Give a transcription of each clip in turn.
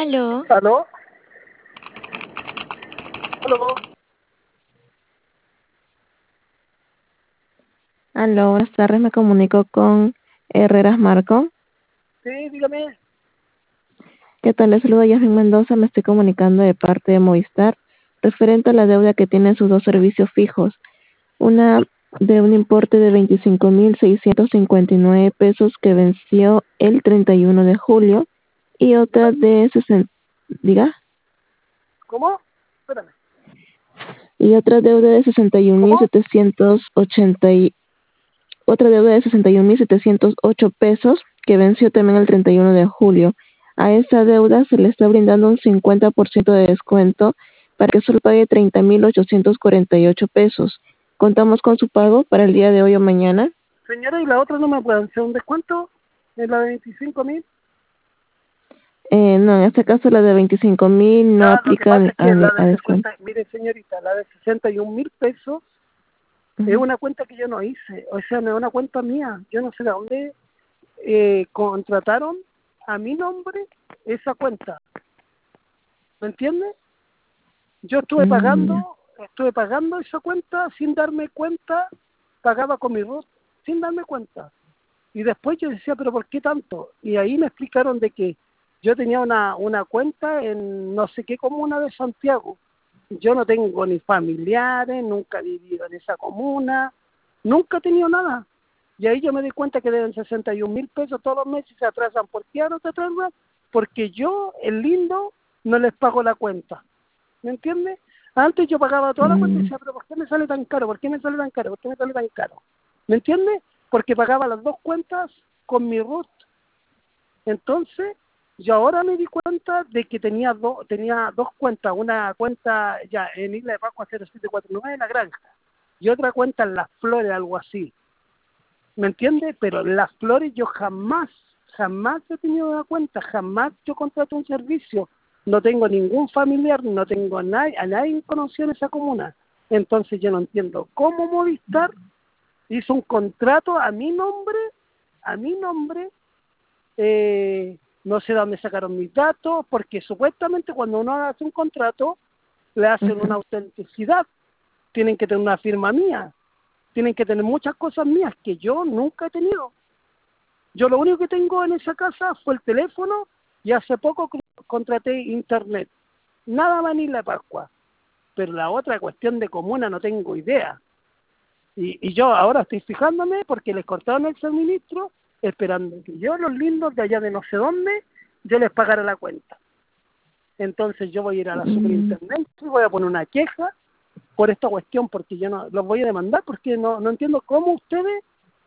Aló, ¿Aló? ¿Aló? Aló, buenas tardes, me comunico con Herreras Marco. Sí, dígame. ¿Qué tal? Les saluda Yasmin Mendoza, me estoy comunicando de parte de Movistar, referente a la deuda que tienen sus dos servicios fijos. Una de un importe de 25.659 pesos que venció el 31 de julio y otra de 60, diga, ¿Cómo? Espérame. y otra deuda de ¿Cómo? 61.780 otra deuda de 61.708 pesos que venció también el 31 de julio. A esta deuda se le está brindando un 50% de descuento para que solo pague 30.848 pesos. Contamos con su pago para el día de hoy o mañana. Señora, ¿y la otra no me pueden hacer un descuento? ¿En la de 25.000? No, en este caso la de 25.000 no Ah, lo que aplica pasa es que la a de descuento. 60, mire señorita, la de 61.000 pesos es Ujú. una cuenta que yo no hice. O sea, no es una cuenta mía. Yo no sé de dónde contrataron a mi nombre esa cuenta. ¿Me entiende? Yo Ya. estuve pagando esa cuenta sin darme cuenta, pagaba con mi RUT sin darme cuenta. Y después yo decía, pero ¿por qué tanto? Y ahí me explicaron de que yo tenía una cuenta en no sé qué comuna de Santiago. Yo no tengo ni familiares, nunca he vivido en esa comuna, nunca he tenido nada. Y ahí yo me di cuenta que deben 61.000 pesos todos los meses y se atrasan. ¿Por qué ahora se atrasan? Porque yo, el lindo, no les pago la cuenta. ¿Me entiendes? Antes yo pagaba toda la cuenta y Mm, decía, pero ¿por qué me sale tan caro? ¿Por qué me sale tan caro? ¿Por qué me sale tan caro? ¿Me entiendes? Porque pagaba las dos cuentas con mi RUT. Entonces, yo ahora me di cuenta de que tenía dos cuentas, una cuenta ya en Isla de Pascua 0749 en La Granja y otra cuenta en Las Flores, algo así. ¿Me entiendes? Pero en Las Flores yo jamás he tenido una cuenta, jamás yo contrato un servicio. No tengo ningún familiar, no tengo a nadie conocido en esa comuna. Entonces yo no entiendo cómo Movistar hizo un contrato a mi nombre, no sé de dónde sacaron mis datos, porque supuestamente cuando uno hace un contrato, le hacen una ujú. autenticidad, tienen que tener una firma mía, tienen que tener muchas cosas mías que yo nunca he tenido. Yo lo único que tengo en esa casa fue el teléfono y hace poco contraté internet. Nada más ni la Pascua, pero la otra cuestión de comuna no tengo idea. Y yo ahora estoy fijándome porque les cortaron el suministro, esperando que yo, los lindos de allá de no sé dónde, yo les pagara la cuenta. Entonces yo voy a ir a la Mm, superintendencia y voy a poner una queja por esta cuestión, porque yo no los voy a demandar, porque no entiendo cómo ustedes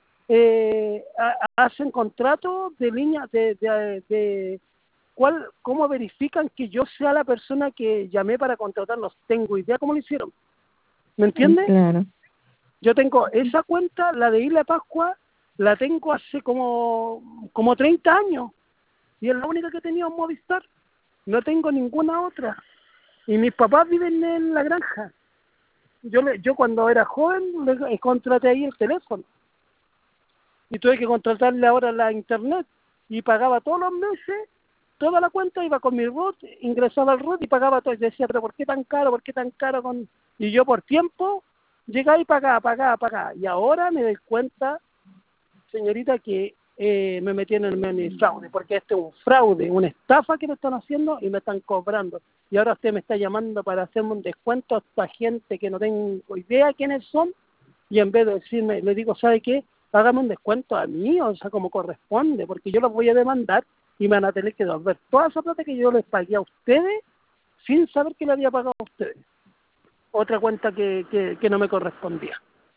hacen contratos de línea de cómo verifican que yo sea la persona que llamé para contratarlos. Tengo idea cómo lo hicieron. ¿Me entiendes? claro. Yo tengo esa cuenta, la de Isla Pascua, la tengo hace como 30 años y es la única que he tenido en Movistar. No tengo ninguna otra. Y mis papás viven en La Granja. Yo cuando era joven contraté ahí el teléfono y tuve que contratarle ahora la internet y pagaba todos los meses toda la cuenta, iba con mi RUT, ingresaba al RUT y pagaba todo. Y decía, pero ¿por qué tan caro? ¿Por qué tan caro? Y yo por tiempo llegaba y pagaba. Y ahora me doy cuenta, señorita, que me metí en el fraude, porque este es un fraude, una estafa que me están haciendo y me están cobrando. Y ahora usted me está llamando para hacerme un descuento a esta gente que no tengo idea quiénes son, y en vez de decirme, le digo, ¿sabe qué? Hágame un descuento a mí, o sea, como corresponde, porque yo los voy a demandar y me van a tener que devolver toda esa plata que yo les pagué a ustedes sin saber que le había pagado a ustedes. Otra cuenta que no me correspondía.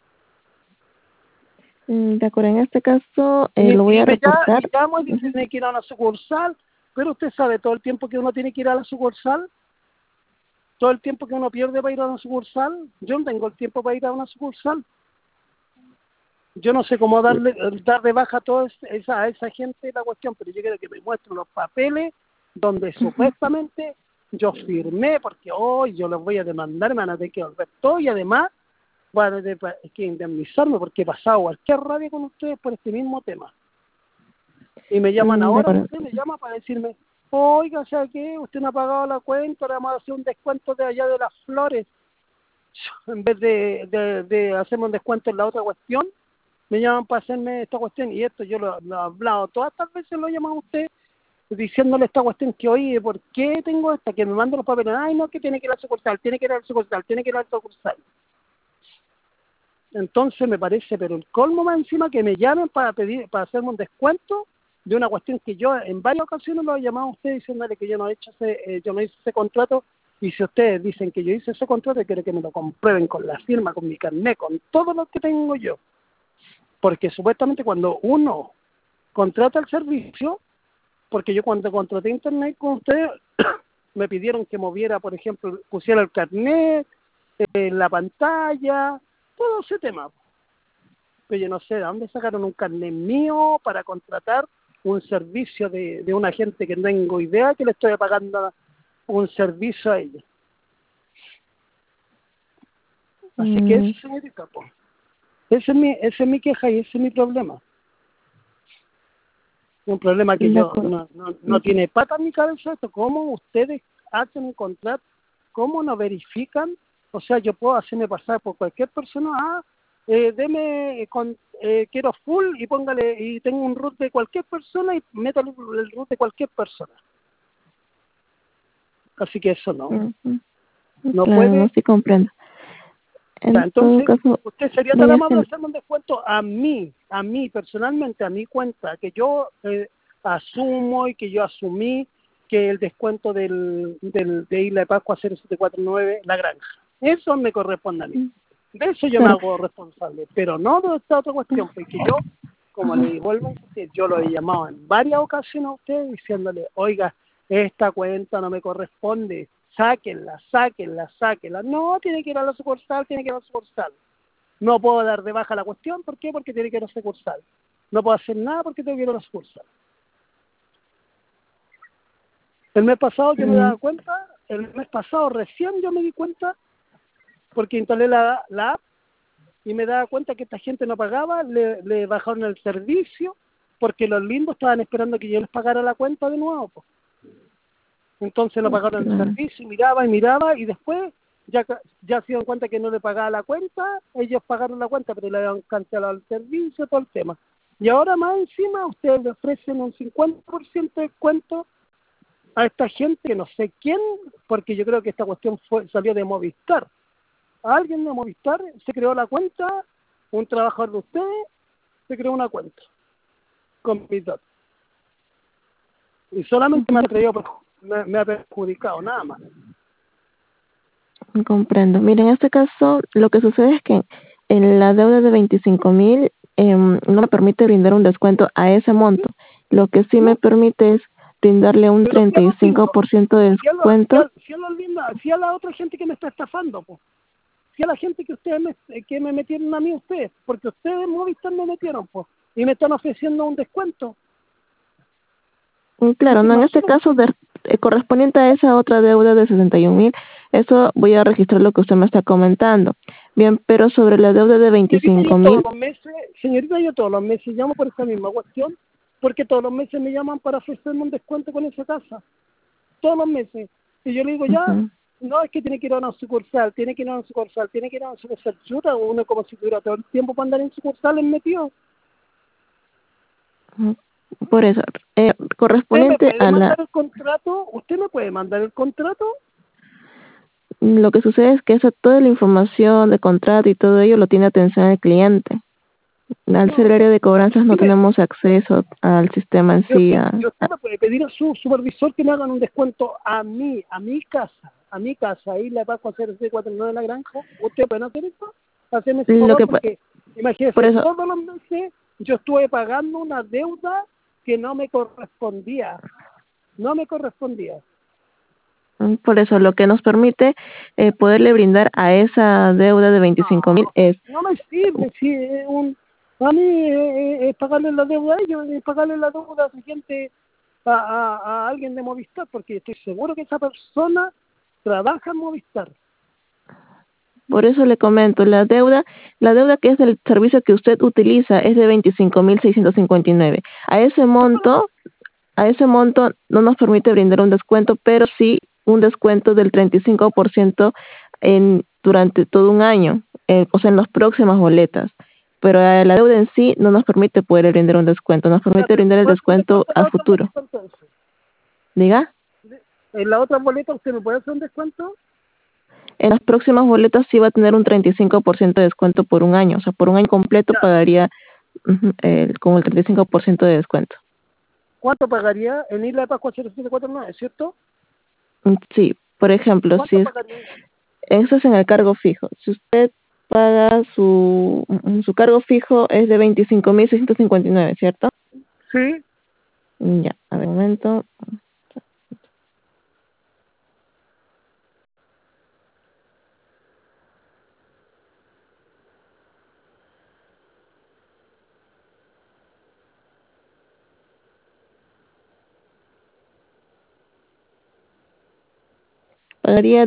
De acuerdo, en este caso Y, lo voy a y reportar. llamo y Ujú. tiene que ir a una sucursal, pero usted sabe todo el tiempo que uno tiene que ir a la sucursal, todo el tiempo que uno pierde para ir a una sucursal. Yo no tengo el tiempo para ir a una sucursal. Yo no sé cómo dar de baja a toda a esa gente la cuestión, pero yo quiero que me muestren los papeles donde Ujú. supuestamente yo firmé, porque hoy yo los voy a demandar, me van a tener que volver todo y además voy a tener que indemnizarme porque he pasado cualquier rabia con ustedes por este mismo tema. Y me llaman De ahora, acuerdo. usted me llama para decirme, oiga, o sea, ¿qué? Usted no ha pagado la cuenta, ahora vamos a hacer un descuento de allá de las flores. En vez de hacerme un descuento en la otra cuestión, me llaman para hacerme esta cuestión, y esto yo lo he hablado, todas estas veces lo he llamado a usted, diciéndole esta cuestión que, oye, ¿por qué tengo esta? Que me manden los papeles, ay, no, que tiene que ir al sucursal, tiene que ir al sucursal, tiene que ir al sucursal. Entonces me parece, pero el colmo más encima, que me llamen para hacerme un descuento de una cuestión que yo en varias ocasiones lo he llamado a usted diciéndole que yo no he hecho yo no hice ese contrato, y si ustedes dicen que yo hice ese contrato, quiero que me lo comprueben con la firma, con mi carnet, con todo lo que tengo yo. Porque supuestamente cuando uno contrata el servicio, porque yo cuando contraté internet con ustedes, me pidieron que moviera, por ejemplo, pusiera el carnet, en la pantalla, todo ese tema. Pero yo no sé de dónde sacaron un carnet mío para contratar un servicio de una gente que no tengo idea que le estoy pagando un servicio a ellos. Así que eso, señorita, pues. Esa es mi queja y ese es mi problema. Un problema que yo no tiene pata en mi cabeza esto. ¿Cómo ustedes hacen un contrato? ¿Cómo no verifican? O sea, yo puedo hacerme pasar por cualquier persona. Quiero full y póngale, y tengo un root de cualquier persona y meto el root de cualquier persona. Así que eso no. No claro, puede. No, sí comprendo. Entonces, caso, usted sería tan amable de hacerme un descuento a mí personalmente, a mi cuenta, que yo asumo y que yo asumí que el descuento de Isla de Pascua 0749, La Granja. Eso me corresponde a mí. De eso yo me hago responsable, pero no de esta otra cuestión, porque yo, como le vuelvo a insistir, yo lo he llamado en varias ocasiones a usted diciéndole, oiga, esta cuenta no me corresponde, sáquenla. No, tiene que ir a la sucursal, No puedo dar de baja la cuestión, ¿por qué? Porque tiene que ir a la sucursal. No puedo hacer nada porque tengo que ir a la sucursal. El mes pasado yo me daba cuenta, recién yo me di cuenta, porque instalé la app, y me daba cuenta que esta gente no pagaba, le bajaron el servicio, porque los lindos estaban esperando que yo les pagara la cuenta de nuevo, pues. Entonces no pagaron el servicio, miraba, y después ya se dieron cuenta que no le pagaba la cuenta, ellos pagaron la cuenta, pero le habían cancelado el servicio, todo el tema. Y ahora más encima ustedes le ofrecen un 50% de descuento a esta gente, que no sé quién, porque yo creo que esta cuestión salió de Movistar. A alguien de Movistar se creó la cuenta, un trabajador de ustedes se creó una cuenta con mis datos. Y solamente me ha perjudicado, nada más. Comprendo. Mira, en este caso, lo que sucede es que en la deuda de 25,000 no me permite brindar un descuento a ese monto. Lo que sí me permite es brindarle un 35% de descuento. Si a la otra gente que me está estafando, pues. Si a la gente que me metieron a mí ustedes, porque ustedes en Movistar me metieron, pues, y me están ofreciendo un descuento. Claro, no, en este caso correspondiente a esa otra deuda de 61,000, eso voy a registrar lo que usted me está comentando. Bien, pero sobre la deuda de 25,000. Señorita, yo todos los meses llamo por esa misma cuestión, porque todos los meses me llaman para ofrecerme un descuento con esa casa. Todos los meses. Y yo le digo, no, es que tiene que ir a una sucursal, Chuta, uno como si tuviera todo el tiempo para andar en sucursales metido. Por eso, correspondiente a la... ¿Usted me puede mandar el contrato? Lo que sucede es que toda la información de contrato y todo ello lo tiene atención al cliente. Al ser área de cobranzas no tenemos acceso al sistema en sí. Usted me puede pedir a su supervisor que me hagan un descuento a mi casa, ahí la Pascua 0649 La Granja. ¿Usted puede hacer eso? Hacerme ese favor, porque imagínese, todos los meses yo estuve pagando una deuda que no me correspondía. Por eso, lo que nos permite poderle brindar a esa deuda de 25,000 es... No me sirve, si a mí es pagarle la deuda a ellos, es pagarle la deuda siguiente a alguien de Movistar, porque estoy seguro que esa persona trabaja en Movistar. Por eso le comento, la deuda que es del servicio que usted utiliza es de 25,659. A ese monto A ese monto no nos permite brindar un descuento, pero sí un descuento del 35% durante todo un año, o sea, en las próximas boletas. Pero a la deuda en sí no nos permite poder brindar un descuento, nos Ya, permite pero brindar el ¿puede hacer un descuento descuento en a la otra futuro. boleta entonces? Diga, ¿En la otra boleta usted me puede hacer un descuento? en las próximas boletas sí va a tener un 35% de descuento por un año, o sea, por un año completo Ya. pagaría con el 35% de descuento. ¿Cuánto pagaría en Isla de Pascua 0749, cierto? Sí, por ejemplo, si ¿Cuánto es pagaría? eso es en el cargo fijo. Si usted paga su cargo fijo es de 25.659, ¿cierto? Sí. Ya, a ver, un momento. Pagaría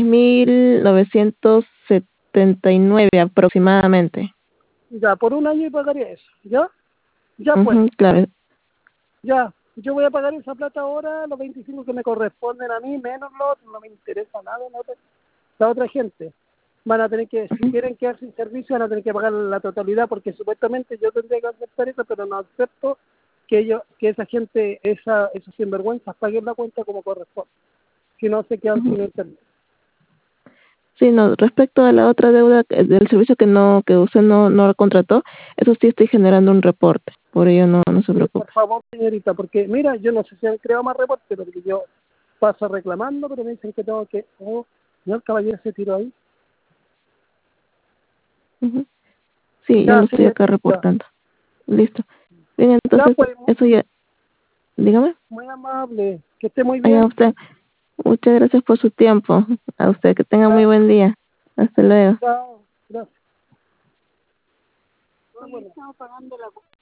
16.979 aproximadamente. Ya, por un año y pagaría eso. ¿Ya? Ya pues. Claro. Ya. Yo voy a pagar esa plata ahora, los 25 que me corresponden a mí, menos los otros. No me interesa nada la otra gente. Van a tener que, si quieren quedar sin servicio, van a tener que pagar la totalidad, porque supuestamente yo tendría que aceptar eso, pero no acepto que esa gente, esos sinvergüenzas paguen la cuenta como corresponde. Si no, se quedan sin internet. Sí, no, respecto a la otra deuda del servicio que usted no contrató, eso sí estoy generando un reporte, por ello no se Sí, por preocupe. favor, señorita, porque mira, yo no sé si han creado más reportes, porque yo paso reclamando, pero me dicen que tengo que... Oh, ¿no el caballero se tiró ahí? Ujú. Sí, ya lo Ya, estoy acá señorita. reportando. Listo. Bien, Ya, entonces, pues, eso ya, dígame. muy amable. Que esté muy A bien. usted, muchas gracias por su tiempo. A usted, que tenga muy Ya, buen día. Hasta luego. chao. Gracias. Ah, bueno. Estamos pagando la